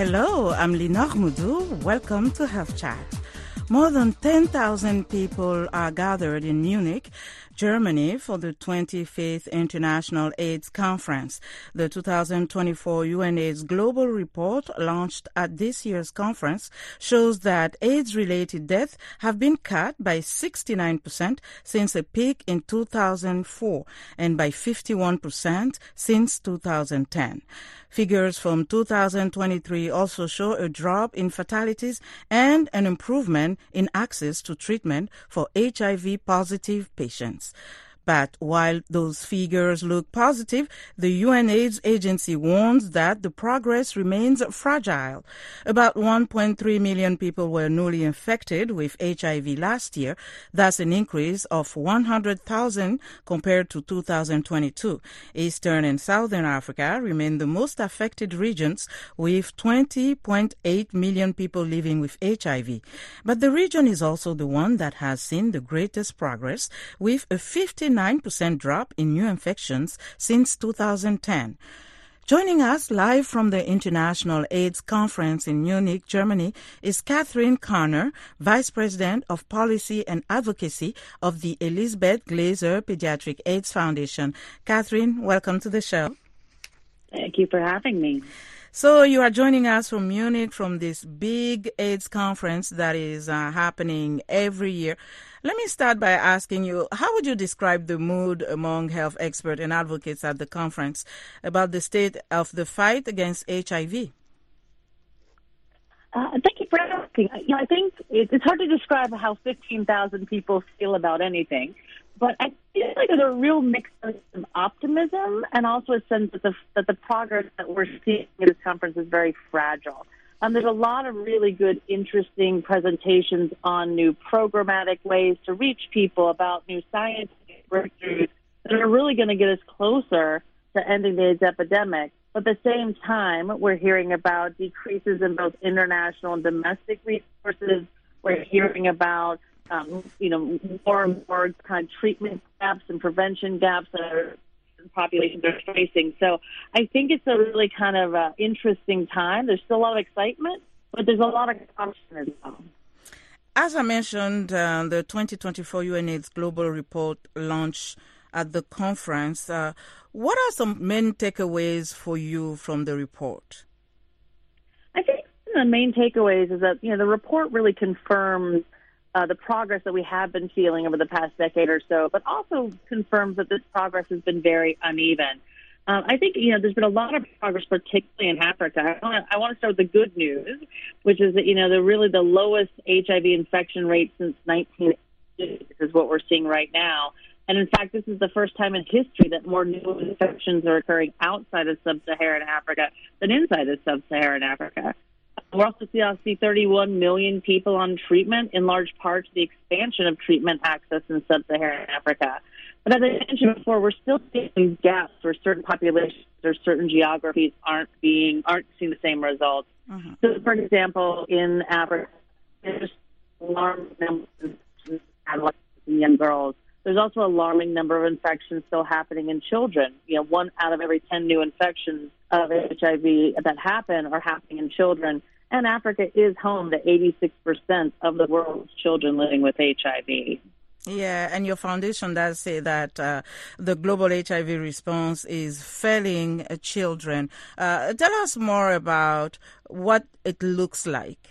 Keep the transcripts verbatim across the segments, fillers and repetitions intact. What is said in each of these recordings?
Hello, I'm Linor Moudou. Welcome to Health Chat. More than ten thousand people are gathered in Munich, Germany for the twenty-fifth International AIDS Conference. The two thousand twenty-four U N AIDS Global Report launched at this year's conference shows that AIDS-related deaths have been cut by sixty-nine percent since a peak in two thousand four and by fifty-one percent since two thousand ten. Figures from two thousand twenty-three also show a drop in fatalities and an improvement in access to treatment for H I V-positive patients. But while those figures look positive, the U N AIDS agency warns that the progress remains fragile. About one point three million people were newly infected with H I V last year. That's an increase of one hundred thousand compared to two thousand twenty-two. Eastern and Southern Africa remain the most affected regions, with twenty point eight million people living with H I V. But the region is also the one that has seen the greatest progress, with a fifty-nine percent drop in new infections since two thousand ten. Joining us live from the International AIDS Conference in Munich, Germany, is Catherine Carner, Vice President of Policy and Advocacy of the Elizabeth Glaser Pediatric AIDS Foundation. Catherine, welcome to the show. Thank you for having me. So you are joining us from Munich from this big AIDS conference that is uh, happening every year. Let me start by asking you, how would you describe the mood among health experts and advocates at the conference about the state of the fight against H I V? Uh, thank you for asking. You know, I think it's hard to describe how fifteen thousand people feel about anything, but I feel like there's a real mix of optimism and also a sense that the, that the progress that we're seeing at this conference is very fragile. Um, there's a lot of really good, interesting presentations on new programmatic ways to reach people, about new scientific breakthroughs that are really going to get us closer to ending the AIDS epidemic. But at the same time, we're hearing about decreases in both international and domestic resources. We're hearing about, um, you know, more and more kind of treatment gaps and prevention gaps that our populations are facing. So I think it's a really kind of uh, interesting time. There's still a lot of excitement, but there's a lot of caution as well. As I mentioned, uh, the twenty twenty-four U N AIDS Global Report launched at the conference. Uh, what are some main takeaways for you from the report? I think the main takeaways is that, you know, the report really confirms uh, the progress that we have been feeling over the past decade or so, but also confirms that this progress has been very uneven. Um, I think, you know, there's been a lot of progress, particularly in Africa. I want to I want to start with the good news, which is that, you know, the really the lowest H I V infection rate since nineteen eighty is what we're seeing right now. And in fact, this is the first time in history that more new infections are occurring outside of sub-Saharan Africa than inside of sub-Saharan Africa. We're also seeing thirty-one million people on treatment, in large part to the expansion of treatment access in sub-Saharan Africa. But as I mentioned before, we're still seeing gaps where certain populations or certain geographies aren't being aren't seeing the same results. Mm-hmm. So, for example, in Africa, there's alarming numbers of adolescents and young girls. There's also an alarming number of infections still happening in children. You know, one out of every ten new infections of H I V that happen are happening in children. And Africa is home to eighty-six percent of the world's children living with H I V. Yeah, and your foundation does say that uh, the global H I V response is failing uh, children. Uh, tell us more about what it looks like.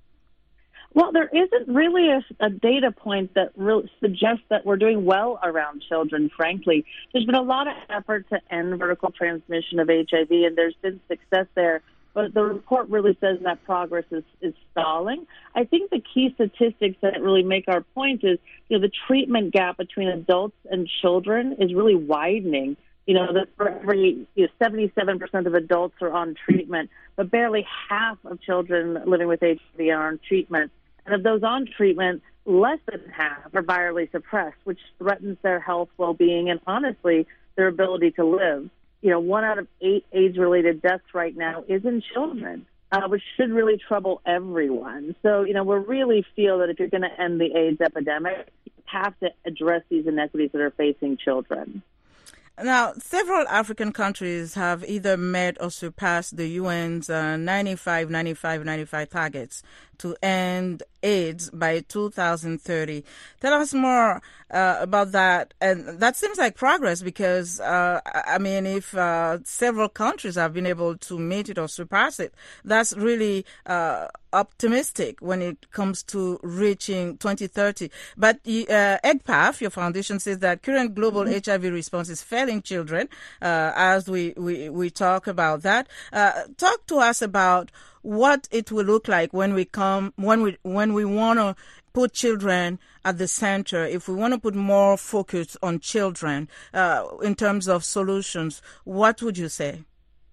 Well, there isn't really a, a data point that really suggests that we're doing well around children, frankly. There's been a lot of effort to end vertical transmission of H I V, and there's been success there. But the report really says that progress is, is stalling. I think the key statistics that really make our point is, you know, the treatment gap between adults and children is really widening. You know, that for every you know, seventy-seven percent of adults are on treatment, but barely half of children living with H I V are on treatment. And of those on treatment, less than half are virally suppressed, which threatens their health, well-being, and honestly, their ability to live. You know, one out of eight AIDS-related deaths right now is in children, uh, which should really trouble everyone. So, you know, we really feel that if you're going to end the AIDS epidemic, you have to address these inequities that are facing children. Now, several African countries have either met or surpassed the U N's uh, ninety-five, ninety-five, ninety-five targets to end AIDS by two thousand thirty. Tell us more uh, about that. And that seems like progress because, uh, I mean, if uh, several countries have been able to meet it or surpass it, that's really uh, optimistic when it comes to reaching twenty thirty. But uh, EGPAF, your foundation, says that current global mm-hmm. H I V response is failing children, uh, as we, we, we talk about that. Uh, talk to us about what it will look like when we come, when we, when we want to put children at the center, if we want to put more focus on children uh, in terms of solutions. What would you say?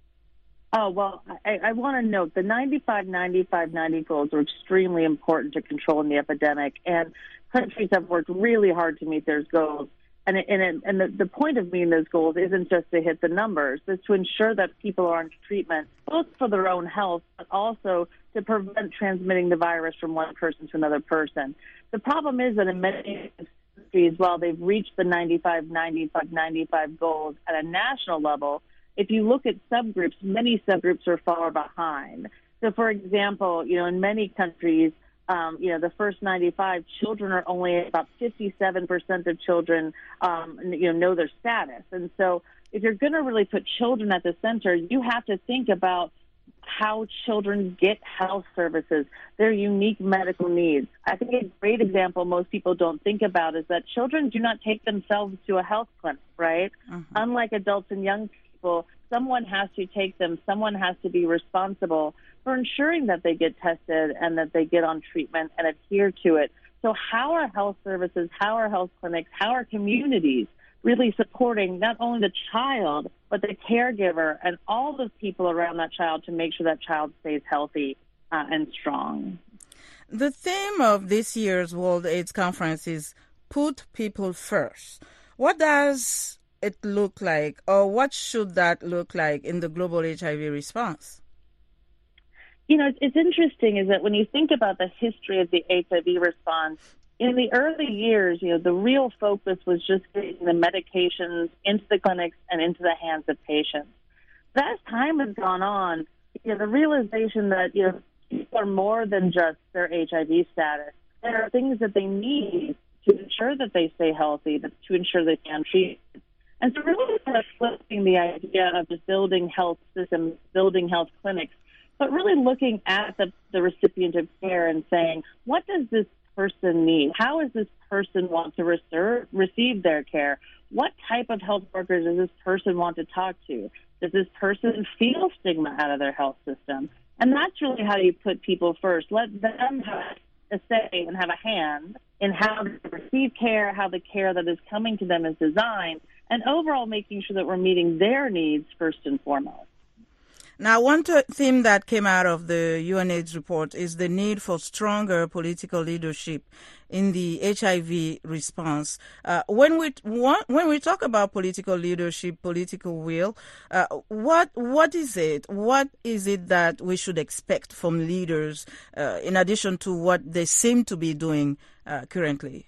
Oh, well, I, I want to note the ninety-five ninety-five ninety goals are extremely important to controlling the epidemic, and countries have worked really hard to meet those goals. And, and, and the, the point of meeting those goals isn't just to hit the numbers, it's to ensure that people are on treatment, both for their own health, but also to prevent transmitting the virus from one person to another person. The problem is that in many countries, while they've reached the ninety-five ninety-five ninety-five goals at a national level, if you look at subgroups, many subgroups are far behind. So, for example, you know, in many countries, Um, you know, the first ninety-five, children are only about fifty-seven percent of children, um, you know, know their status. And so if you're going to really put children at the center, you have to think about how children get health services, their unique medical needs. I think a great example most people don't think about is that children do not take themselves to a health clinic, right? Mm-hmm. Unlike adults and young people, someone has to take them, someone has to be responsible for ensuring that they get tested and that they get on treatment and adhere to it. So how are health services, how are health clinics, how are communities really supporting not only the child, but the caregiver and all the people around that child to make sure that child stays healthy uh, and strong? The theme of this year's World AIDS Conference is Put People First. What does it look like, or what should that look like in the global H I V response? You know, it's interesting is that when you think about the history of the H I V response, in the early years, you know, the real focus was just getting the medications into the clinics and into the hands of patients. But as time has gone on, you know, the realization that, you know, people are more than just their H I V status. There are things that they need to ensure that they stay healthy, to ensure they can treat. And so really kind of flipping the idea of just building health systems, building health clinics, but really looking at the, the recipient of care and saying, what does this person need? How does this person want to reserve, receive their care? What type of health workers does this person want to talk to? Does this person feel stigma out of their health system? And that's really how you put people first. Let them have a say and have a hand in how to receive care, how the care that is coming to them is designed, and overall making sure that we're meeting their needs first and foremost. Now, one t- theme that came out of the UNAIDS report is the need for stronger political leadership in the H I V response. Uh, when we when we talk about political leadership, political will, uh, what what is it? What is it that we should expect from leaders uh, in addition to what they seem to be doing uh, currently?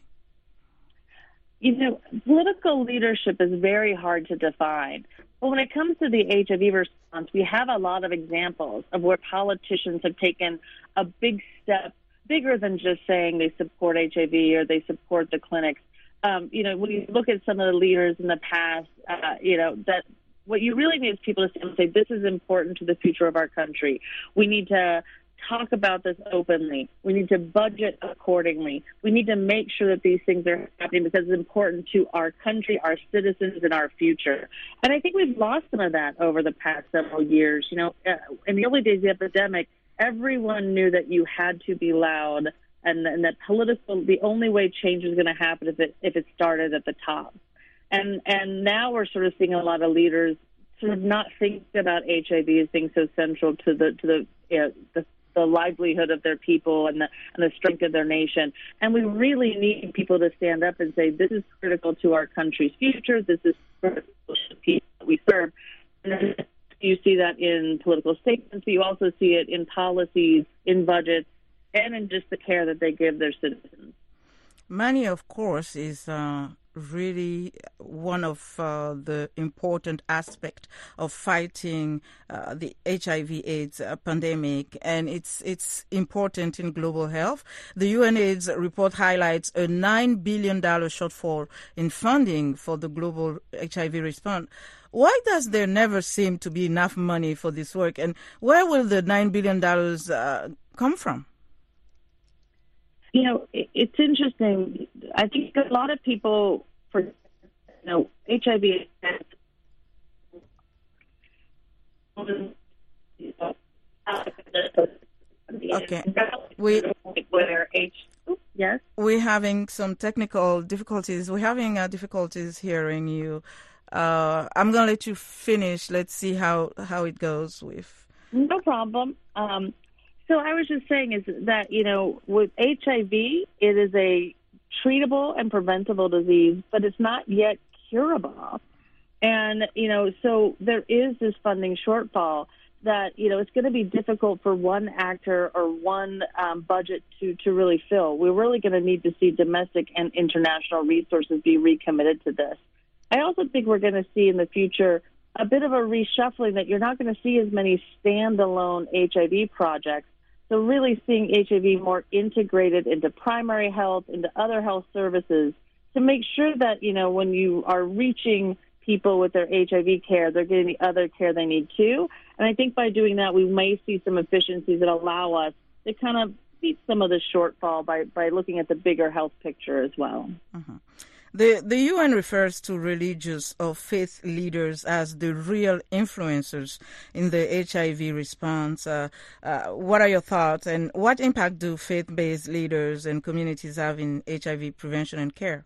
You know, political leadership is very hard to define. But when it comes to the H I V response, we have a lot of examples of where politicians have taken a big step, bigger than just saying they support H I V or they support the clinics. Um, you know, when you look at some of the leaders in the past, uh, you know, that what you really need is people to stand and say, this is important to the future of our country. We need to talk about this openly. We need to budget accordingly. We need to make sure that these things are happening because it's important to our country, our citizens, and our future. And I think we've lost some of that over the past several years. You know, in the early days of the epidemic, everyone knew that you had to be loud and, and that political, the only way change is going to happen if it, if it started at the top. And, and now we're sort of seeing a lot of leaders sort of not think about H I V as being so central to the, to the, you know, the the livelihood of their people and the, and the strength of their nation. And we really need people to stand up and say, this is critical to our country's future. This is critical to the people that we serve. And then you see that in political statements, but you also see it in policies, in budgets, and in just the care that they give their citizens. Money, of course, is uh, really one of uh, the important aspects of fighting uh, the H I V AIDS uh, pandemic, and it's it's important in global health. The UNAIDS report highlights a nine billion dollars shortfall in funding for the global H I V response. Why does there never seem to be enough money for this work, and where will the nine billion dollars uh, come from? You know, it's interesting. I think a lot of people, for you know, H I V. Okay, we where H. Yes, we're having some technical difficulties. We're having uh, difficulties hearing you. Uh, I'm gonna let you finish. Let's see how how it goes with. No problem. Um, So I was just saying is that, you know, with H I V, it is a treatable and preventable disease, but it's not yet curable. And, you know, so there is this funding shortfall that, you know, it's going to be difficult for one actor or one um, budget to, to really fill. We're really going to need to see domestic and international resources be recommitted to this. I also think we're going to see in the future a bit of a reshuffling that you're not going to see as many standalone H I V projects. So really seeing H I V more integrated into primary health, into other health services, to make sure that, you know, when you are reaching people with their H I V care, they're getting the other care they need too. And I think by doing that, we may see some efficiencies that allow us to kind of meet some of the shortfall by, by looking at the bigger health picture as well. Mm-hmm. The the U N refers to religious or faith leaders as the real influencers in the H I V response. Uh, uh, what are your thoughts, and what impact do faith-based leaders and communities have in H I V prevention and care?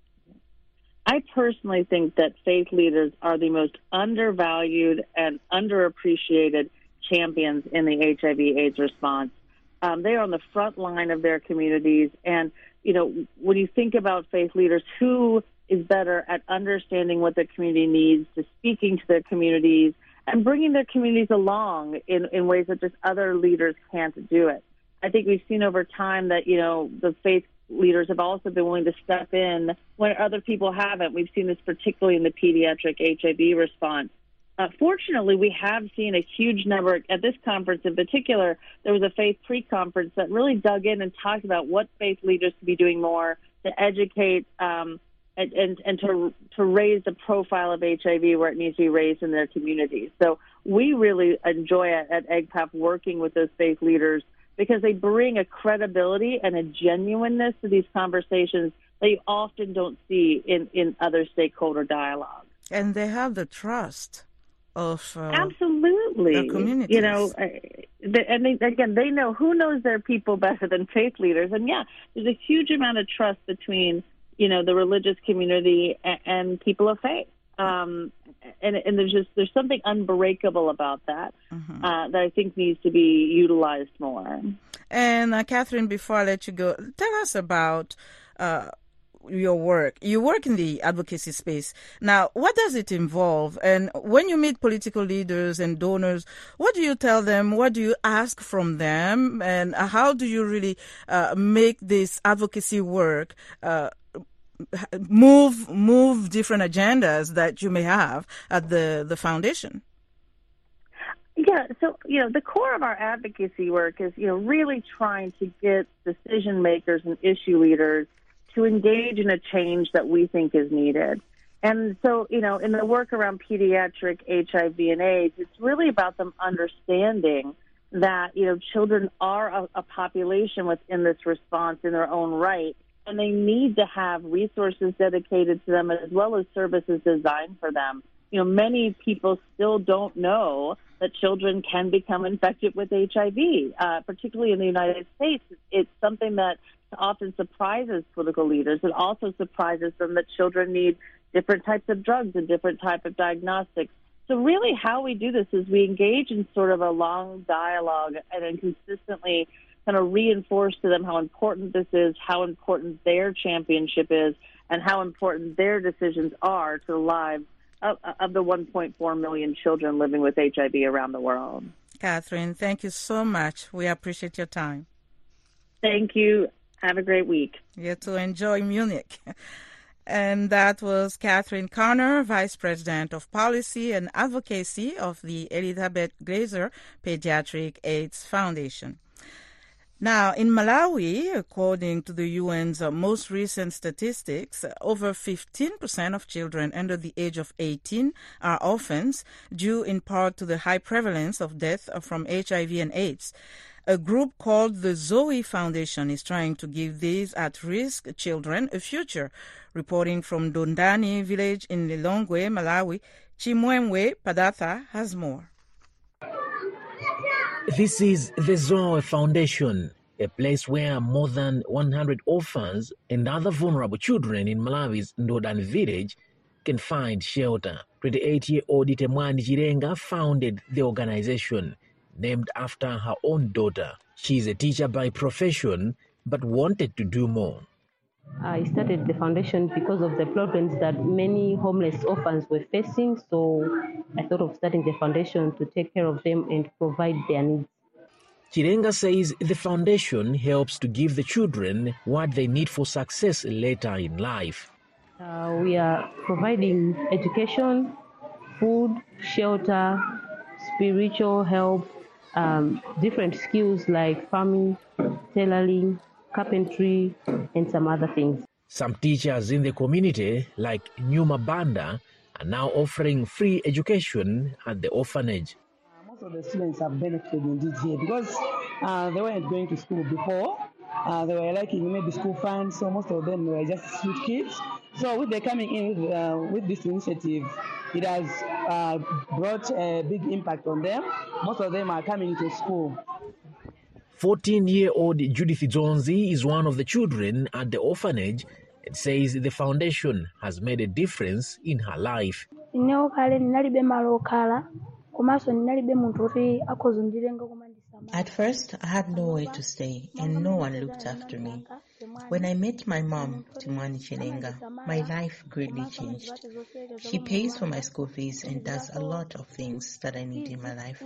I personally think that faith leaders are the most undervalued and underappreciated champions in the H I V AIDS response. Um, they are on the front line of their communities, and you know, when you think about faith leaders, who is better at understanding what their community needs, to speaking to their communities, and bringing their communities along in, in ways that just other leaders can't do it. I think we've seen over time that, you know, the faith leaders have also been willing to step in when other people haven't. We've seen this particularly in the pediatric H I V response. Uh, fortunately, we have seen a huge number at this conference in particular. There was a faith pre-conference that really dug in and talked about what faith leaders could be doing more to educate um, and, and, and to to raise the profile of H I V where it needs to be raised in their communities. So we really enjoy it at E G P A P working with those faith leaders because they bring a credibility and a genuineness to these conversations that you often don't see in, in other stakeholder dialogue. And they have the trust of uh, absolutely their communities. You know, and they, again, they know who knows their people better than faith leaders. And yeah, there's a huge amount of trust between, you know, the religious community and, and people of faith. Um, and, and there's just there's something unbreakable about that mm-hmm. uh, that I think needs to be utilized more. And uh, Catherine, before I let you go, tell us about Uh, your work. You work in the advocacy space. Now, what does it involve? And when you meet political leaders and donors, what do you tell them? What do you ask from them? And how do you really uh, make this advocacy work uh, move move different agendas that you may have at the, the foundation? Yeah, so, you know, the core of our advocacy work is, you know, really trying to get decision makers and issue leaders to engage in a change that we think is needed. And so, you know, in the work around pediatric H I V and AIDS, it's really about them understanding that, you know, children are a, a population within this response in their own right, and they need to have resources dedicated to them as well as services designed for them. You know, many people still don't know that children can become infected with H I V, uh, particularly in the United States. It's something that often surprises political leaders. It also surprises them that children need different types of drugs and different type of diagnostics. So really how we do this is we engage in sort of a long dialogue and then consistently kind of reinforce to them how important this is, how important their championship is, and how important their decisions are to the lives of, of the one point four million children living with H I V around the world. Catherine, thank you so much. We appreciate your time. Thank you. Have a great week. You too. Enjoy Munich. And that was Catherine Connor, Vice President of Policy and Advocacy of the Elizabeth Glaser Pediatric AIDS Foundation. Now, in Malawi, according to the U N's most recent statistics, over fifteen percent of children under the age of eighteen are orphans, due in part to the high prevalence of death from H I V and AIDS. A group called the Zoe Foundation is trying to give these at-risk children a future. Reporting from Dondani village in Lilongwe, Malawi, Chimwemwe Padatha has more. This is the Zoe Foundation, a place where more than one hundred orphans and other vulnerable children in Malawi's Ndodani village can find shelter. twenty-eight-year-old Temwani Chirenga founded the organization, named after her own daughter. She is a teacher by profession, but wanted to do more. I started the foundation because of the problems that many homeless orphans were facing, so I thought of starting the foundation to take care of them and provide their needs. Chirenga says the foundation helps to give the children what they need for success later in life. Uh, we are providing education, food, shelter, spiritual help, um, different skills like farming, tailoring, carpentry, and some other things. Some teachers in the community, like Nyuma Banda, are now offering free education at the orphanage. Most of the students have benefited indeed here because uh, they weren't going to school before. Uh, they were liking maybe school funds, so most of them were just street kids. So with the coming in with, uh, with this initiative, it has uh, brought a big impact on them. Most of them are coming to school. fourteen-year-old Judith Zonzi is one of the children at the orphanage and says the foundation has made a difference in her life. At first, I had nowhere to stay and no one looked after me. When I met my mom, Timwani Chirenga, my life greatly changed. She pays for my school fees and does a lot of things that I need in my life.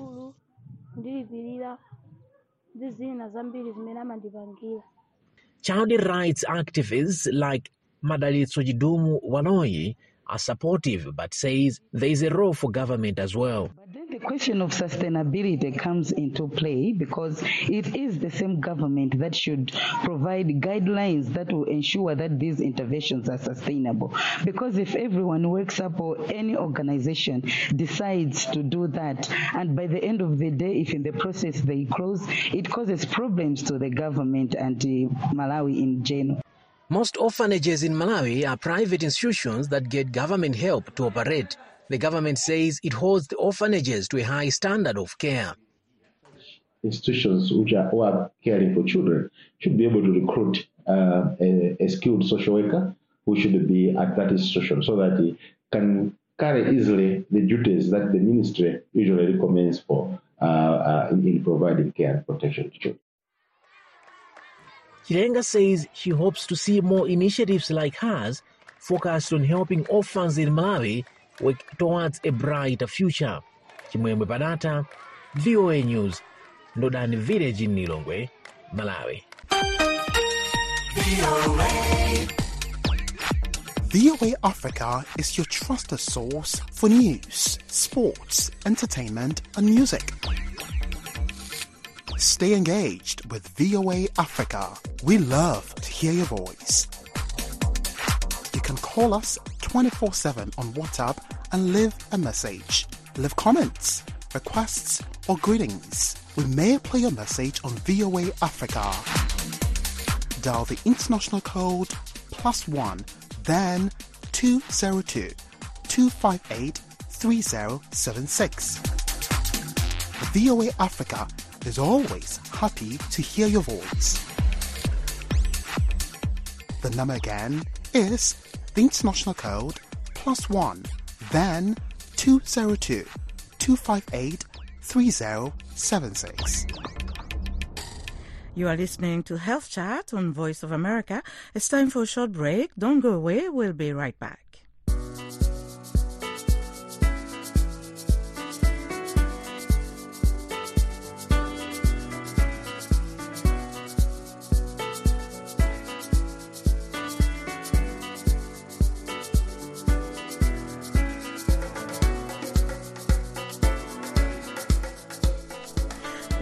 Child rights activists like Madalitso Jidumu Wanoyi are supportive but says there is a role for government as well. But then the question of sustainability comes into play because it is the same government that should provide guidelines that will ensure that these interventions are sustainable. Because if everyone works up or any organization decides to do that, and by the end of the day, if in the process they close, it causes problems to the government and to Malawi in general. Most orphanages in Malawi are private institutions that get government help to operate. The government says it holds the orphanages to a high standard of care. Institutions which are, who are caring for children should be able to recruit uh, a, a skilled social worker who should be at that institution so that he can carry easily the duties that the ministry usually recommends for uh, uh, in, in providing care and protection to children. Chirenga says she hopes to see more initiatives like hers focused on helping orphans in Malawi work towards a brighter future. Chimwemwe Padatha, V O A News, Ndodani Village in Lilongwe, Malawi. V O A Africa is your trusted source for news, sports, entertainment, and music. Stay engaged with V O A Africa. We love to hear your voice. You can call us twenty-four seven on WhatsApp and leave a message. Leave comments, requests, or greetings. We may play your message on V O A Africa. Dial the international code plus one, then two zero two, two five eight, three zero seven six. V O A Africa is always happy to hear your voice. The number again is the international code plus one, then two zero two, two five eight, three zero seven six. You are listening to Health Chat on Voice of America. It's time for a short break. Don't go away. We'll be right back.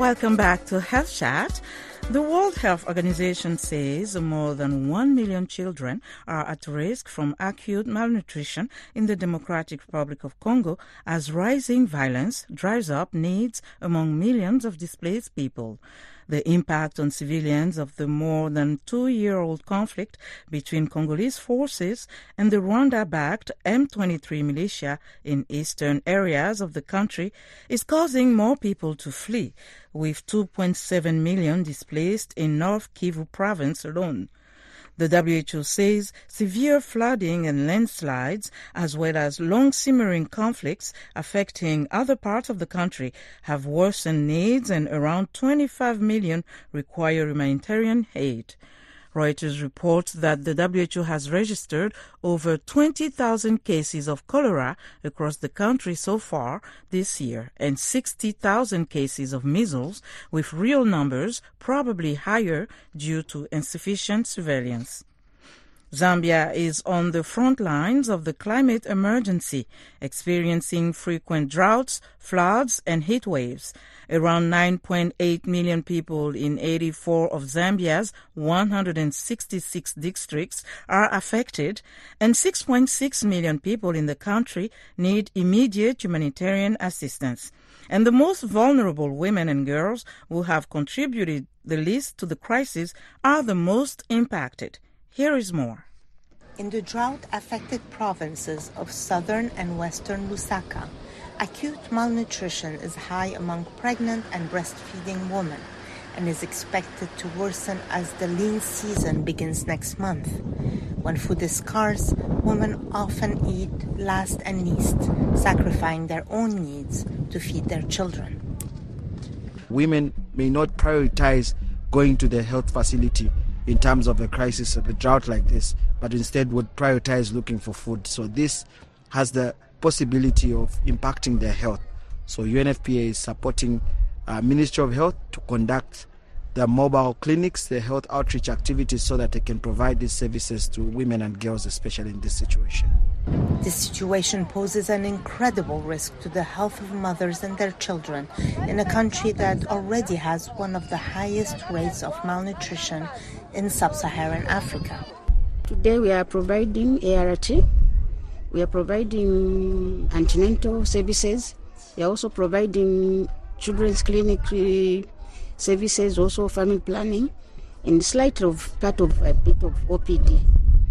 Welcome back to Health Chat. The World Health Organization says more than one million children are at risk from acute malnutrition in the Democratic Republic of Congo as rising violence drives up needs among millions of displaced people. The impact on civilians of the more than two-year-old conflict between Congolese forces and the Rwanda-backed M twenty-three militia in eastern areas of the country is causing more people to flee, with two point seven million displaced in North Kivu province alone. The W H O says severe flooding and landslides, as well as long-simmering conflicts affecting other parts of the country, have worsened needs and around twenty-five million require humanitarian aid. Reuters reports that the W H O has registered over twenty thousand cases of cholera across the country so far this year and sixty thousand cases of measles, with real numbers probably higher due to insufficient surveillance. Zambia is on the front lines of the climate emergency, experiencing frequent droughts, floods, and heat waves. Around nine point eight million people in eighty-four of Zambia's one hundred sixty-six districts are affected, and six point six million people in the country need immediate humanitarian assistance. And the most vulnerable women and girls who have contributed the least to the crisis are the most impacted. Here is more. In the drought-affected provinces of southern and western Lusaka, acute malnutrition is high among pregnant and breastfeeding women and is expected to worsen as the lean season begins next month. When food is scarce, women often eat last and least, sacrificing their own needs to feed their children. Women may not prioritize going to the health facility in terms of a crisis of a drought like this, but instead would prioritize looking for food. So this has the possibility of impacting their health. So U N F P A is supporting uh, Ministry of Health to conduct the mobile clinics, the health outreach activities, so that they can provide these services to women and girls, especially in this situation. This situation poses an incredible risk to the health of mothers and their children in a country that already has one of the highest rates of malnutrition in sub-Saharan Africa. Today we are providing A R T, we are providing antenatal services, we are also providing children's clinic services, also family planning, and slight of part of a bit of O P D.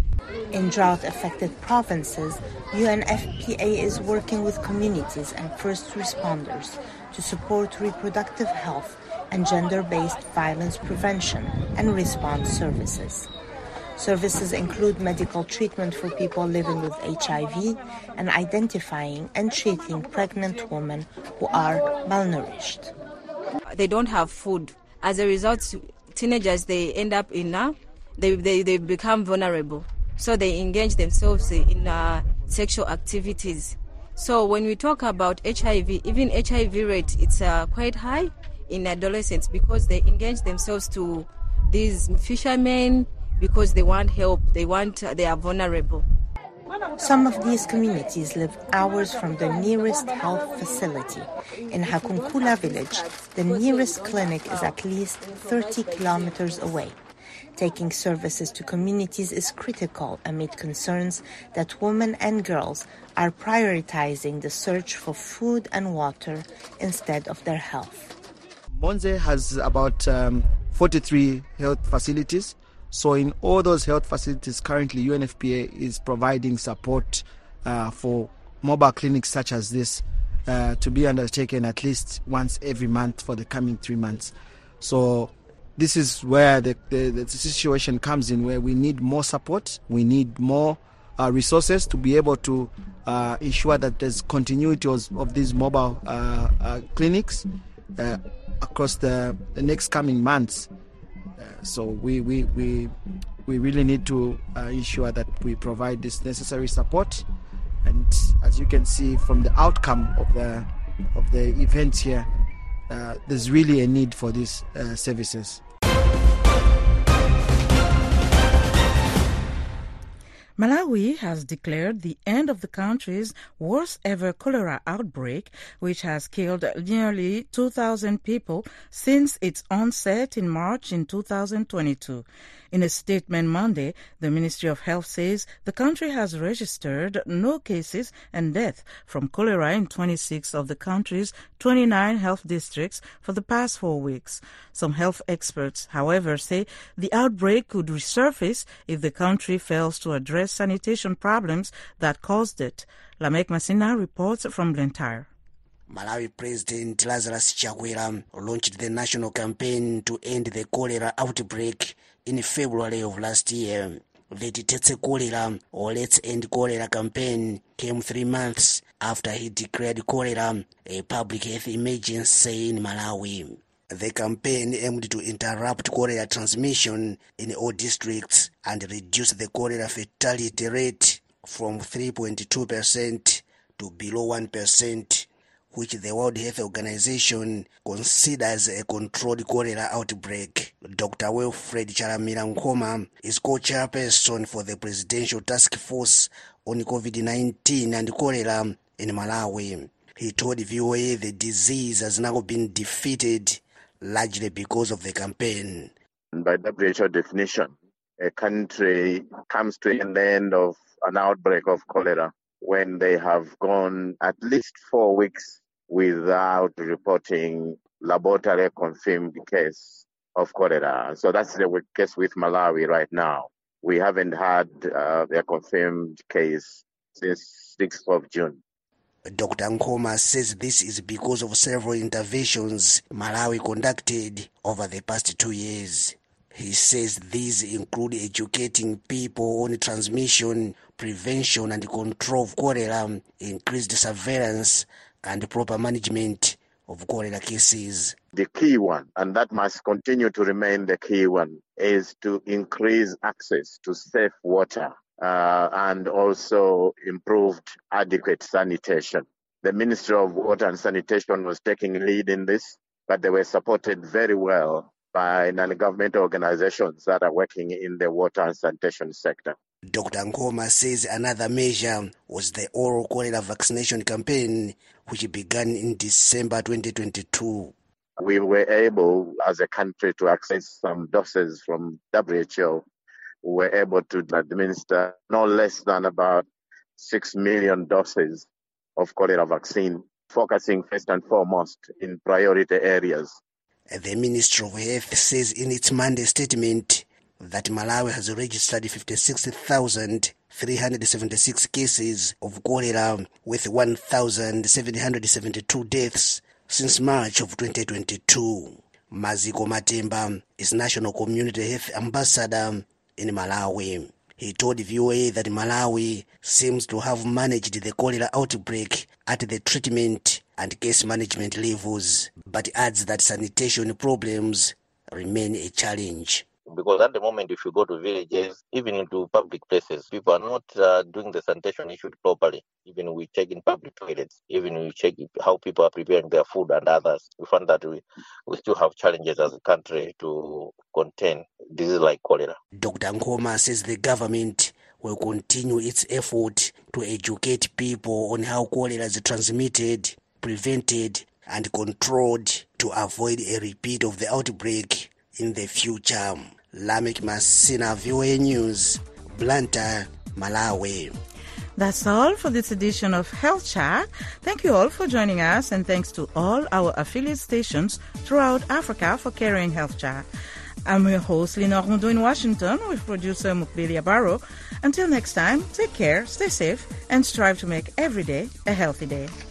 In drought-affected provinces, U N F P A is working with communities and first responders to support reproductive health and gender-based violence prevention and response services. Services include medical treatment for people living with H I V and identifying and treating pregnant women who are malnourished. They don't have food. As a result, teenagers, they end up in, uh, they, they, they become vulnerable. So they engage themselves in uh, sexual activities. So when we talk about H I V, even H I V rate, it's uh, quite high in adolescents because they engage themselves to these fishermen because they want help, they want, uh, they are vulnerable. Some of these communities live hours from the nearest health facility. In Hakunkula village, the nearest clinic is at least thirty kilometers away. Taking services to communities is critical amid concerns that women and girls are prioritizing the search for food and water instead of their health. Monze has about um, forty-three health facilities. So in all those health facilities, currently U N F P A is providing support uh, for mobile clinics such as this uh, to be undertaken at least once every month for the coming three months. So this is where the, the, the situation comes in, where we need more support, we need more uh, resources to be able to uh, ensure that there's continuity of, of these mobile uh, uh, clinics uh, across the, the next coming months. Uh, so we, we, we, we really need to uh, ensure that we provide this necessary support. And as you can see from the outcome of the, of the events here, uh, there's really a need for these uh, services. Malawi has declared the end of the country's worst ever cholera outbreak, which has killed nearly two thousand people since its onset in March in two thousand twenty-two. In a statement Monday, the Ministry of Health says the country has registered no cases and deaths from cholera in twenty-six of the country's twenty-nine health districts for the past four weeks. Some health experts, however, say the outbreak could resurface if the country fails to address sanitation problems that caused it. Lamek Masina reports from Blantyre. Malawi President Lazarus Chakwera launched the national campaign to end the cholera outbreak in February of last year. The Tetse Cholera or Let's End Cholera campaign came three months after he declared cholera a public health emergency in Malawi. The campaign aimed to interrupt cholera transmission in all districts and reduce the cholera fatality rate from three point two percent to below one percent, which the World Health Organization considers a controlled cholera outbreak. Doctor Wilfred Chalamila Nkoma is co-chairperson for the Presidential Task Force on COVID nineteen and cholera in Malawi. He told V O A the disease has now been defeated largely because of the campaign. By W H O definition, a country comes to an end of an outbreak of cholera when they have gone at least four weeks without reporting laboratory confirmed case of cholera. So that's the case with Malawi right now. We haven't had uh, a confirmed case since sixth of June. Doctor Nkoma says this is because of several interventions Malawi conducted over the past two years. He says these include educating people on transmission, prevention and control of cholera, increased surveillance and proper management of cholera cases. The key one, and that must continue to remain the key one, is to increase access to safe water uh, and also improved adequate sanitation. The Ministry of Water and Sanitation was taking lead in this, but they were supported very well by non-governmental organizations that are working in the water and sanitation sector. Doctor Nkoma says another measure was the oral cholera vaccination campaign, which began in December twenty twenty-two. We were able, as a country, to access some doses from W H O. We were able to administer no less than about six million doses of cholera vaccine, focusing first and foremost in priority areas. The Ministry of Health says in its Monday statement that Malawi has registered fifty-six thousand three hundred seventy-six cases of cholera with one thousand seven hundred seventy-two deaths since March of twenty twenty-two. Maziko Matemba is National Community Health Ambassador in Malawi. He told V O A that Malawi seems to have managed the cholera outbreak at the treatment and case management levels, but adds that sanitation problems remain a challenge. Because at the moment, if you go to villages, even into public places, people are not uh, doing the sanitation issue properly. Even we check in public toilets, even we check how people are preparing their food and others. We find that we, we still have challenges as a country to contain diseases like cholera. Doctor Nkoma says the government will continue its effort to educate people on how cholera is transmitted, prevented, and controlled to avoid a repeat of the outbreak in the future. Lamek Masina, V O A News, Blantyre, Malawi. That's all for this edition of Health Chat. Thank you all for joining us, and thanks to all our affiliate stations throughout Africa for carrying Health Chat. I'm your host, Lina Armundo in Washington, with producer Mukbilia Barrow. Until next time, take care, stay safe, and strive to make every day a healthy day.